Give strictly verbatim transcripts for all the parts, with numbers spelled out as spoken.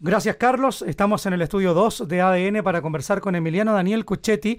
Gracias, Carlos. Estamos en el estudio dos de A D N para conversar con Emiliano Daniel Cucchetti,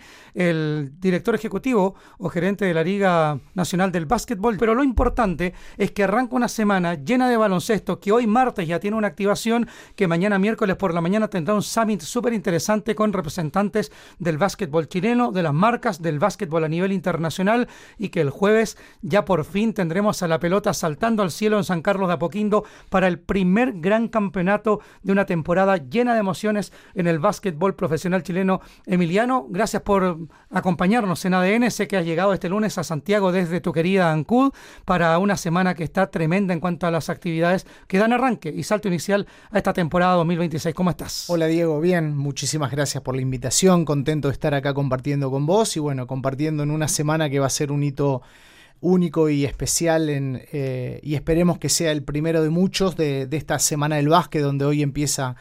el director ejecutivo o gerente de la Liga Nacional del Básquetbol. Pero lo importante es que arranca una semana llena de baloncesto, que hoy martes ya tiene una activación, que mañana miércoles por la mañana tendrá un summit súper interesante con representantes del básquetbol chileno, de las marcas del básquetbol a nivel internacional, y que el jueves ya por fin tendremos a la pelota saltando al cielo en San Carlos de Apoquindo para el primer gran campeonato de una temporada llena de emociones en el básquetbol profesional chileno. Emiliano, gracias por acompañarnos en A D N. Sé que has llegado este lunes a Santiago desde tu querida Ancud para una semana que está tremenda en cuanto a las actividades que dan arranque y salto inicial a esta temporada dos mil veintiséis. ¿Cómo estás? Hola Diego, bien, muchísimas gracias por la invitación, contento de estar acá compartiendo con vos y bueno, compartiendo en una semana que va a ser un hito único y especial en, eh, y esperemos que sea el primero de muchos de, de esta Semana del Básquet, donde hoy empieza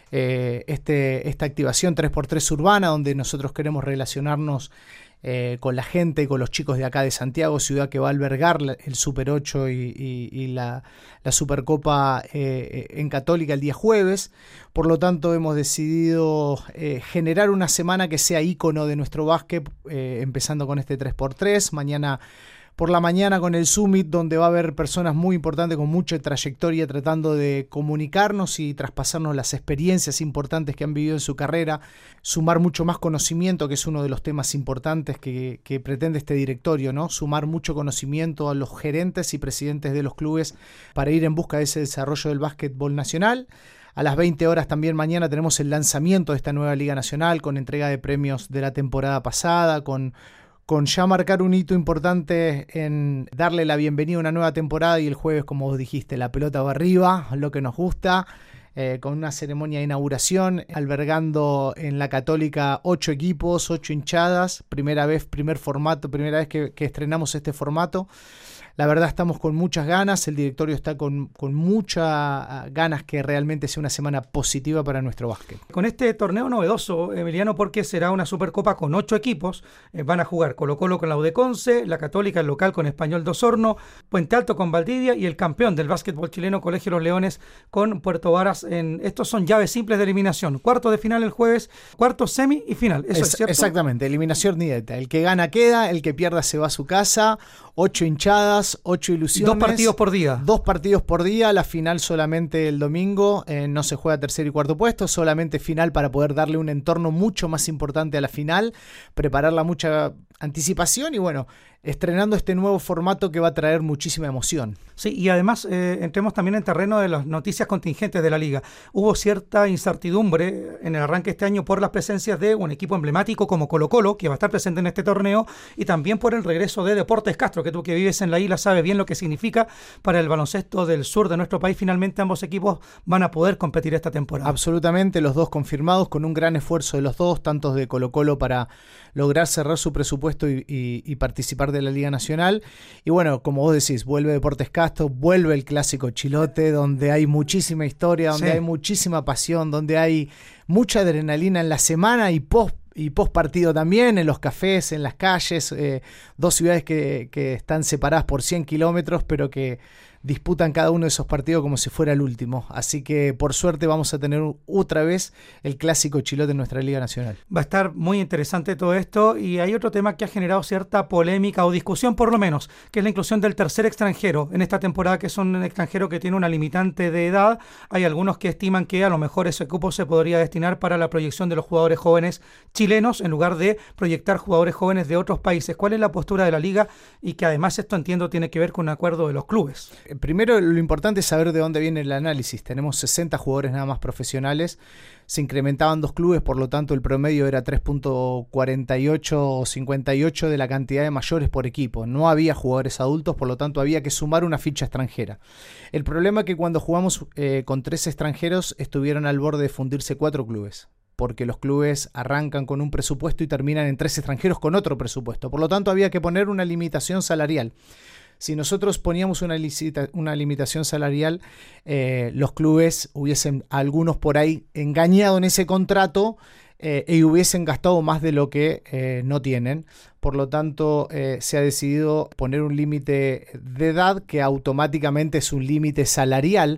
eh, este, esta activación tres por tres urbana, donde nosotros queremos relacionarnos eh, con la gente, con los chicos de acá de Santiago, ciudad que va a albergar el Super ocho y, y, y la, la Supercopa eh, en Católica el día jueves. Por lo tanto, hemos decidido eh, generar una semana que sea ícono de nuestro básquet, eh, empezando con este tres por tres. Mañana por la mañana con el Summit, donde va a haber personas muy importantes con mucha trayectoria tratando de comunicarnos y traspasarnos las experiencias importantes que han vivido en su carrera, sumar mucho más conocimiento, que es uno de los temas importantes que, que pretende este directorio, ¿no? Sumar mucho conocimiento a los gerentes y presidentes de los clubes para ir en busca de ese desarrollo del básquetbol nacional. A las veinte horas también mañana tenemos el lanzamiento de esta nueva Liga Nacional con entrega de premios de la temporada pasada, con con ya marcar un hito importante en darle la bienvenida a una nueva temporada, y el jueves, como vos dijiste, la pelota va arriba, lo que nos gusta, eh, con una ceremonia de inauguración, albergando en la Católica ocho equipos, ocho hinchadas, primera vez, primer formato, primera vez que, que estrenamos este formato. La verdad estamos con muchas ganas, el directorio está con, con muchas ganas que realmente sea una semana positiva para nuestro básquet. Con este torneo novedoso, Emiliano, porque será una Supercopa con ocho equipos, eh, van a jugar Colo Colo con la U de Conce, la Católica el local con Español de Osorno, Puente Alto con Valdivia y el campeón del básquetbol chileno, Colegio Los Leones, con Puerto Varas. En, estos son llaves simples de eliminación, cuarto de final el jueves, cuarto semi y final, ¿eso es, es cierto? Exactamente, eliminación directa, el que gana queda, el que pierda se va a su casa, ocho hinchadas, ocho ilusiones. Dos partidos por día. Dos partidos por día, la final solamente el domingo, eh, no se juega tercer y cuarto puesto, solamente final para poder darle un entorno mucho más importante a la final, prepararla mucha anticipación y bueno, estrenando este nuevo formato que va a traer muchísima emoción. Sí, y además eh, entremos también en terreno de las noticias contingentes de la liga. Hubo cierta incertidumbre en el arranque este año por las presencias de un equipo emblemático como Colo Colo, que va a estar presente en este torneo, y también por el regreso de Deportes Castro, que tú que vives en la isla sabes bien lo que significa para el baloncesto del sur de nuestro país. Finalmente ambos equipos van a poder competir esta temporada. Absolutamente, los dos confirmados con un gran esfuerzo de los dos, tantos de Colo Colo para lograr cerrar su presupuesto y, y, y participar de la Liga Nacional. Y bueno, como vos decís, vuelve Deportes Castro, vuelve el clásico Chilote, donde hay muchísima historia, donde sí. hay muchísima pasión, donde hay mucha adrenalina en la semana y post y post partido también, en los cafés, en las calles, eh, dos ciudades que, que están separadas por cien kilómetros, pero que disputan cada uno de esos partidos como si fuera el último. Así que por suerte vamos a tener otra vez el clásico Chilote en nuestra Liga Nacional. Va a estar muy interesante todo esto, y hay otro tema que ha generado cierta polémica o discusión por lo menos, que es la inclusión del tercer extranjero en esta temporada, que es un extranjero que tiene una limitante de edad. Hay algunos que estiman que a lo mejor ese cupo se podría destinar para la proyección de los jugadores jóvenes chilenos en lugar de proyectar jugadores jóvenes de otros países. ¿Cuál es la postura de la liga? Y que además esto, entiendo, tiene que ver con un acuerdo de los clubes. Primero, lo importante es saber de dónde viene el análisis. Tenemos sesenta jugadores nada más profesionales. Se incrementaban dos clubes, por lo tanto el promedio era tres punto cuarenta y ocho o cincuenta y ocho de la cantidad de mayores por equipo. No había jugadores adultos, por lo tanto había que sumar una ficha extranjera. El problema es que cuando jugamos eh, con tres extranjeros estuvieron al borde de fundirse cuatro clubes, porque los clubes arrancan con un presupuesto y terminan en tres extranjeros con otro presupuesto. Por lo tanto había que poner una limitación salarial. Si nosotros poníamos una, licita, una limitación salarial, eh, los clubes hubiesen, algunos por ahí, engañado en ese contrato eh, y hubiesen gastado más de lo que eh, no tienen. Por lo tanto, eh, se ha decidido poner un límite de edad que automáticamente es un límite salarial.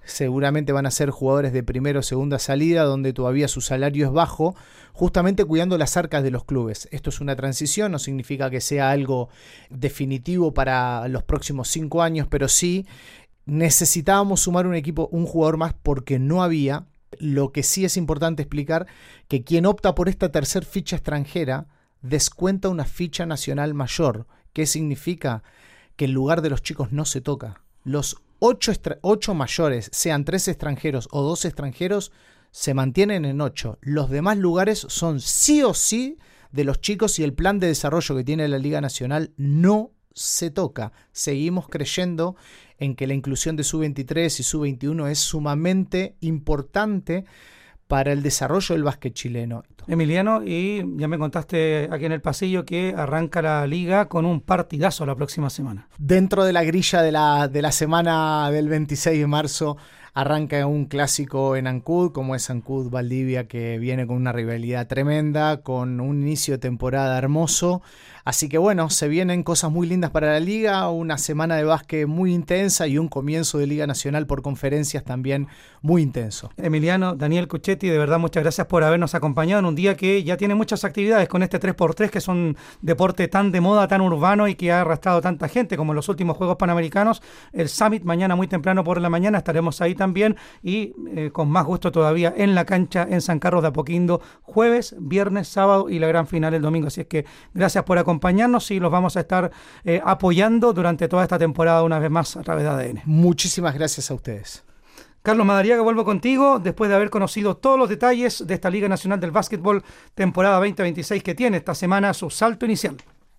seguramente van a ser jugadores de primera o segunda salida, donde todavía su salario es bajo, justamente cuidando las arcas de los clubes. Esto es una transición, no significa que sea algo definitivo para los próximos cinco años, pero sí necesitábamos sumar un equipo, un jugador más, porque no había. Lo que sí es importante explicar que quien opta por esta tercer ficha extranjera descuenta una ficha nacional mayor. ¿Qué significa? Que el lugar de los chicos no se toca. Los ocho, extra- ocho mayores, sean tres extranjeros o dos extranjeros, se mantienen en ocho. Los demás lugares son sí o sí de los chicos, y el plan de desarrollo que tiene la Liga Nacional no se toca. Seguimos creyendo en que la inclusión de sub veintitrés y sub veintiuno es sumamente importante para el desarrollo del básquet chileno. Emiliano, y ya me contaste aquí en el pasillo que arranca la liga con un partidazo la próxima semana. Dentro de la grilla de la, de la semana del veintiséis de marzo arranca un clásico en Ancud, como es Ancud Valdivia, que viene con una rivalidad tremenda, con un inicio de temporada hermoso. Así que bueno, se vienen cosas muy lindas para la liga, una semana de básquet muy intensa y un comienzo de Liga Nacional por conferencias también muy intenso. Emiliano, Daniel Cuchetti, de verdad muchas gracias por habernos acompañado en un día que ya tiene muchas actividades con este tres por tres, que es un deporte tan de moda, tan urbano y que ha arrastrado tanta gente como los últimos Juegos Panamericanos. El Summit mañana muy temprano por la mañana, estaremos ahí también y eh, con más gusto todavía en la cancha en San Carlos de Apoquindo, jueves, viernes, sábado y la gran final el domingo. Así es que gracias por acompañarnos y los vamos a estar eh, apoyando durante toda esta temporada una vez más a través de A D N. Muchísimas gracias a ustedes. Carlos Madariaga, vuelvo contigo después de haber conocido todos los detalles de esta Liga Nacional del Básquetbol temporada veinte veintiséis que tiene esta semana su salto inicial.